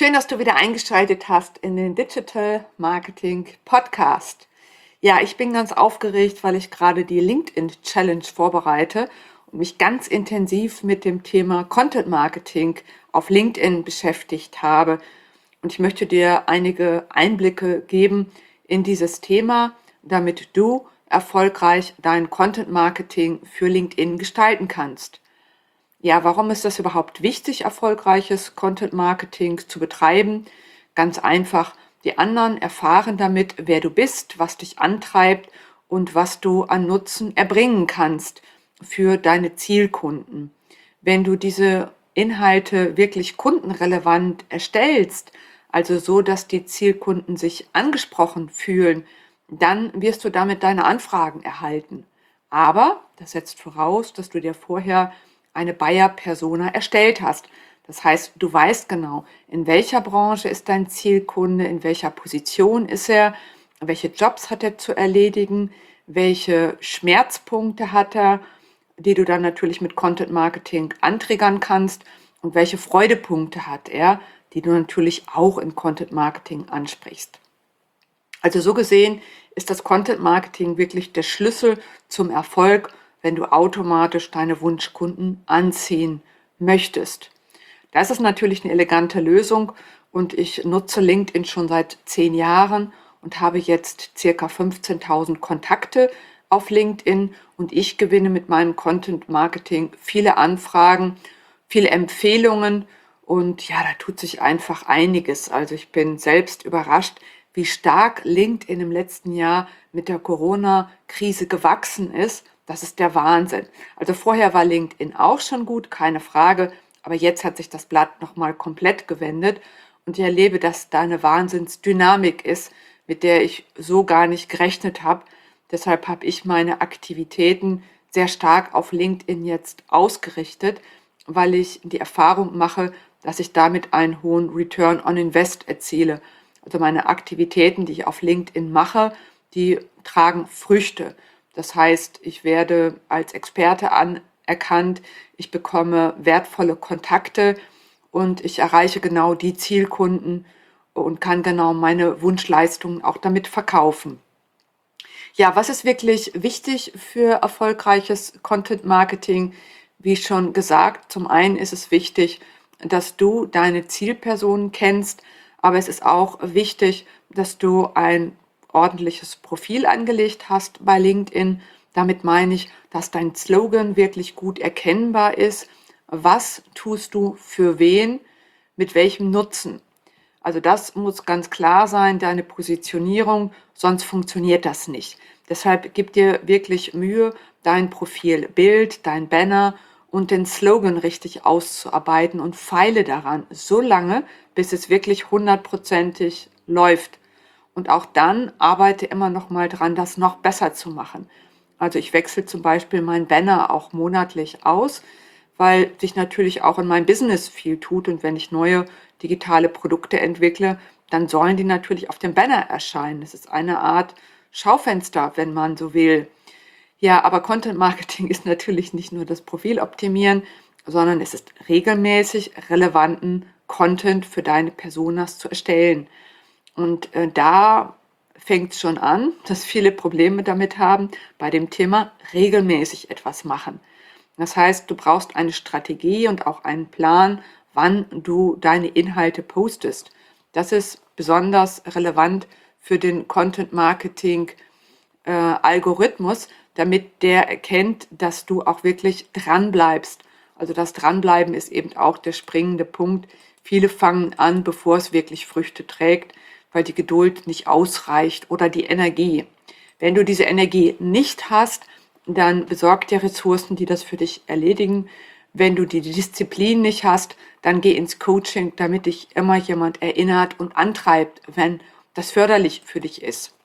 Schön, dass du wieder eingeschaltet hast in den Digital Marketing Podcast. Ja, ich bin ganz aufgeregt, weil ich gerade die LinkedIn Challenge vorbereite und mich ganz intensiv mit dem Thema Content Marketing auf LinkedIn beschäftigt habe. Und ich möchte dir einige Einblicke geben in dieses Thema, damit du erfolgreich dein Content Marketing für LinkedIn gestalten kannst. Ja, warum ist das überhaupt wichtig, erfolgreiches Content Marketing zu betreiben? Ganz einfach, die anderen erfahren damit, wer du bist, was dich antreibt und was du an Nutzen erbringen kannst für deine Zielkunden. Wenn du diese Inhalte wirklich kundenrelevant erstellst, also so, dass die Zielkunden sich angesprochen fühlen, dann wirst du damit deine Anfragen erhalten. Aber das setzt voraus, dass du dir vorher eine Buyer-Persona erstellt hast. Das heißt, du weißt genau, in welcher Branche ist dein Zielkunde, in welcher Position ist er, welche Jobs hat er zu erledigen, welche Schmerzpunkte hat er, die du dann natürlich mit Content Marketing antriggern kannst und welche Freudepunkte hat er, die du natürlich auch in Content Marketing ansprichst. Also so gesehen ist das Content Marketing wirklich der Schlüssel zum Erfolg, wenn du automatisch deine Wunschkunden anziehen möchtest. Das ist natürlich eine elegante Lösung und ich nutze LinkedIn schon seit 10 Jahren und habe jetzt circa 15.000 Kontakte auf LinkedIn und ich gewinne mit meinem Content Marketing viele Anfragen, viele Empfehlungen und ja, da tut sich einfach einiges. Also ich bin selbst überrascht, wie stark LinkedIn im letzten Jahr mit der Corona-Krise gewachsen ist. Das ist der Wahnsinn. Also vorher war LinkedIn auch schon gut, keine Frage, aber jetzt hat sich das Blatt nochmal komplett gewendet und ich erlebe, dass da eine Wahnsinnsdynamik ist, mit der ich so gar nicht gerechnet habe. Deshalb habe ich meine Aktivitäten sehr stark auf LinkedIn jetzt ausgerichtet, weil ich die Erfahrung mache, dass ich damit einen hohen Return on Invest erziele. Also meine Aktivitäten, die ich auf LinkedIn mache, die tragen Früchte. Das heißt, ich werde als Experte anerkannt, ich bekomme wertvolle Kontakte und ich erreiche genau die Zielkunden und kann genau meine Wunschleistungen auch damit verkaufen. Ja, was ist wirklich wichtig für erfolgreiches Content Marketing? Wie schon gesagt, zum einen ist es wichtig, dass du deine Zielpersonen kennst, aber es ist auch wichtig, dass du ein ordentliches Profil angelegt hast bei LinkedIn. Damit meine ich, dass dein Slogan wirklich gut erkennbar ist. Was tust du für wen, mit welchem Nutzen? Also das muss ganz klar sein, deine Positionierung, sonst funktioniert das nicht. Deshalb gib dir wirklich Mühe, dein Profilbild, dein Banner und den Slogan richtig auszuarbeiten und feile daran so lange, bis es wirklich hundertprozentig läuft. Und auch dann arbeite immer noch mal dran, das noch besser zu machen. Also ich wechsle zum Beispiel mein Banner auch monatlich aus, weil sich natürlich auch in meinem Business viel tut und wenn ich neue digitale Produkte entwickle, dann sollen die natürlich auf dem Banner erscheinen. Das ist eine Art Schaufenster, wenn man so will. Ja, aber Content Marketing ist natürlich nicht nur das Profil optimieren, sondern es ist regelmäßig relevanten Content für deine Personas zu erstellen. Und da fängt es schon an, dass viele Probleme damit haben, bei dem Thema regelmäßig etwas machen. Das heißt, du brauchst eine Strategie und auch einen Plan, wann du deine Inhalte postest. Das ist besonders relevant für den Content Marketing Algorithmus, damit der erkennt, dass du auch wirklich dran bleibst. Also das Dranbleiben ist eben auch der springende Punkt. Viele fangen an, bevor es wirklich Früchte trägt, weil die Geduld nicht ausreicht oder die Energie. Wenn du diese Energie nicht hast, dann besorg dir Ressourcen, die das für dich erledigen. Wenn du die Disziplin nicht hast, dann geh ins Coaching, damit dich immer jemand erinnert und antreibt, wenn das förderlich für dich ist.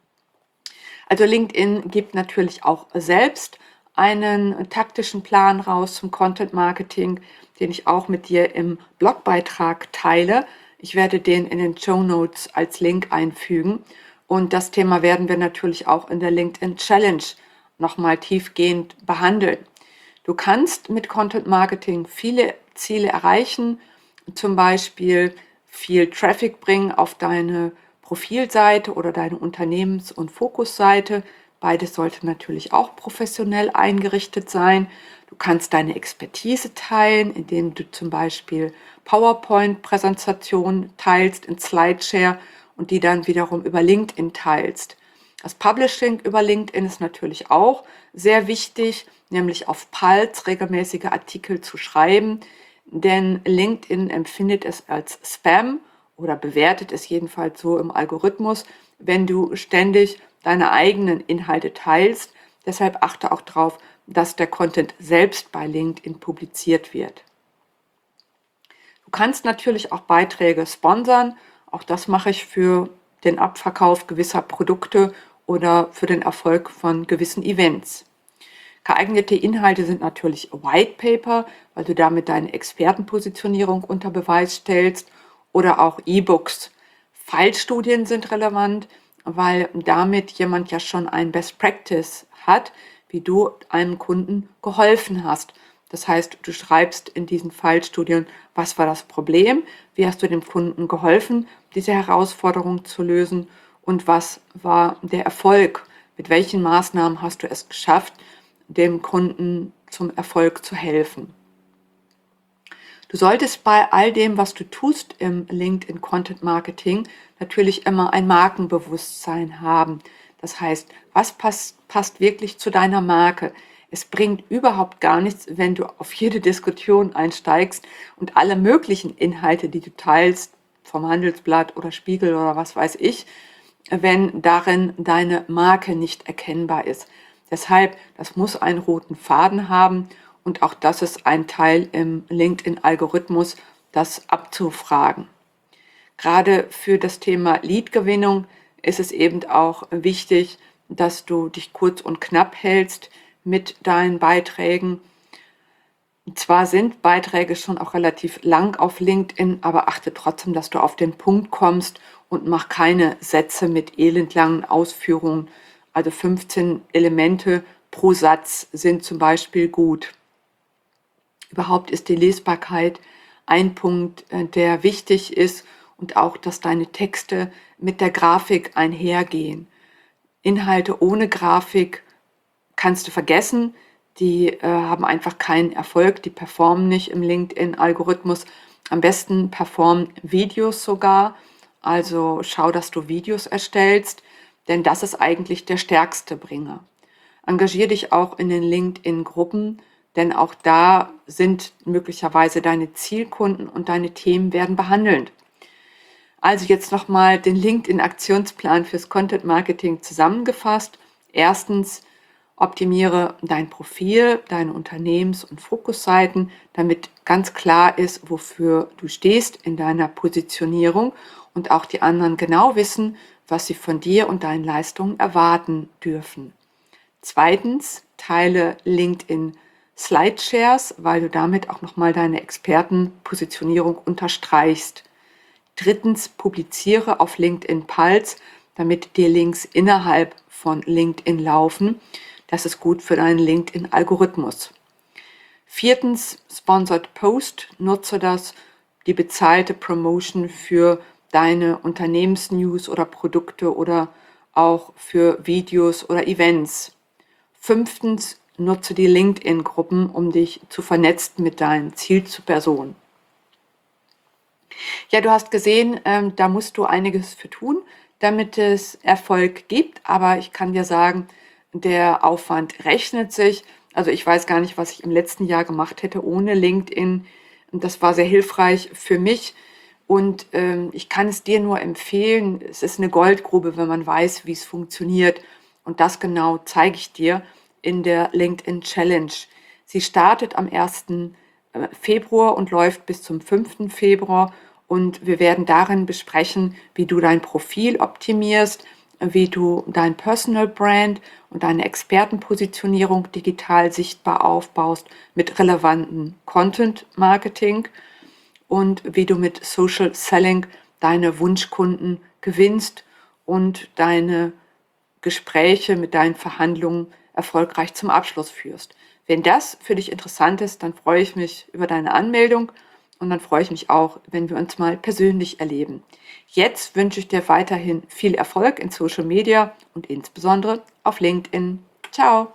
Also LinkedIn gibt natürlich auch selbst einen taktischen Plan raus zum Content Marketing, den ich auch mit dir im Blogbeitrag teile. Ich werde den in den Show Notes als Link einfügen. Und das Thema werden wir natürlich auch in der LinkedIn Challenge nochmal tiefgehend behandeln. Du kannst mit Content Marketing viele Ziele erreichen, zum Beispiel viel Traffic bringen auf deine Profilseite oder deine Unternehmens- und Fokusseite. Beides sollte natürlich auch professionell eingerichtet sein. Du kannst deine Expertise teilen, indem du zum Beispiel PowerPoint-Präsentationen teilst in SlideShare und die dann wiederum über LinkedIn teilst. Das Publishing über LinkedIn ist natürlich auch sehr wichtig, nämlich auf Pulse regelmäßige Artikel zu schreiben, denn LinkedIn empfindet es als Spam oder bewertet es jedenfalls so im Algorithmus, wenn du ständig deine eigenen Inhalte teilst. Deshalb achte auch darauf, dass der Content selbst bei LinkedIn publiziert wird. Du kannst natürlich auch Beiträge sponsern. Auch das mache ich für den Abverkauf gewisser Produkte oder für den Erfolg von gewissen Events. Geeignete Inhalte sind natürlich White Paper, weil du damit deine Expertenpositionierung unter Beweis stellst, oder auch E-Books. Fallstudien sind relevant, weil damit jemand ja schon ein Best Practice hat, wie du einem Kunden geholfen hast. Das heißt, du schreibst in diesen Fallstudien, was war das Problem, wie hast du dem Kunden geholfen, diese Herausforderung zu lösen und was war der Erfolg, mit welchen Maßnahmen hast du es geschafft, dem Kunden zum Erfolg zu helfen. Du solltest bei all dem, was du tust im LinkedIn Content Marketing, natürlich immer ein Markenbewusstsein haben. Das heißt, was passt wirklich zu deiner Marke? Es bringt überhaupt gar nichts, wenn du auf jede Diskussion einsteigst und alle möglichen Inhalte, die du teilst, vom Handelsblatt oder Spiegel oder was weiß ich, wenn darin deine Marke nicht erkennbar ist. Deshalb, das muss einen roten Faden haben und auch das ist ein Teil im LinkedIn-Algorithmus, das abzufragen. Gerade für das Thema Lead-Gewinnung ist es eben auch wichtig, dass du dich kurz und knapp hältst mit deinen Beiträgen. Zwar sind Beiträge schon auch relativ lang auf LinkedIn, aber achte trotzdem, dass du auf den Punkt kommst und mach keine Sätze mit elendlangen Ausführungen. Also 15 Elemente pro Satz sind zum Beispiel gut. Überhaupt ist die Lesbarkeit ein Punkt, der wichtig ist, und auch, dass deine Texte mit der Grafik einhergehen. Inhalte ohne Grafik kannst du vergessen. Die haben einfach keinen Erfolg, die performen nicht im LinkedIn-Algorithmus. Am besten performen Videos sogar. Also schau, dass du Videos erstellst, denn das ist eigentlich der stärkste Bringer. Engagier dich auch in den LinkedIn-Gruppen, denn auch da sind möglicherweise deine Zielkunden und deine Themen werden behandelt. Also jetzt nochmal den LinkedIn-Aktionsplan fürs Content-Marketing zusammengefasst. Erstens, optimiere dein Profil, deine Unternehmens- und Fokusseiten, damit ganz klar ist, wofür du stehst in deiner Positionierung und auch die anderen genau wissen, was sie von dir und deinen Leistungen erwarten dürfen. Zweitens, teile LinkedIn Slideshares, weil du damit auch nochmal deine Expertenpositionierung unterstreichst. Drittens, publiziere auf LinkedIn Pulse, damit dir Links innerhalb von LinkedIn laufen. Das ist gut für deinen LinkedIn-Algorithmus. Viertens, Sponsored Post, nutze die bezahlte Promotion für deine Unternehmensnews oder Produkte oder auch für Videos oder Events. Fünftens, nutze die LinkedIn-Gruppen, um dich zu vernetzen mit deinen Zielpersonen. Ja, du hast gesehen, da musst du einiges für tun, damit es Erfolg gibt. Aber ich kann dir sagen, der Aufwand rechnet sich. Also ich weiß gar nicht, was ich im letzten Jahr gemacht hätte ohne LinkedIn. Und das war sehr hilfreich für mich. Und ich kann es dir nur empfehlen. Es ist eine Goldgrube, wenn man weiß, wie es funktioniert. Und das genau zeige ich dir in der LinkedIn Challenge. Sie startet am 1. Februar und läuft bis zum 5. Februar. Und wir werden darin besprechen, wie du dein Profil optimierst, wie du dein Personal Brand und deine Expertenpositionierung digital sichtbar aufbaust mit relevantem Content Marketing und wie du mit Social Selling deine Wunschkunden gewinnst und deine Gespräche mit deinen Verhandlungen erfolgreich zum Abschluss führst. Wenn das für dich interessant ist, dann freue ich mich über deine Anmeldung und dann freue ich mich auch, wenn wir uns mal persönlich erleben. Jetzt wünsche ich dir weiterhin viel Erfolg in Social Media und insbesondere auf LinkedIn. Ciao!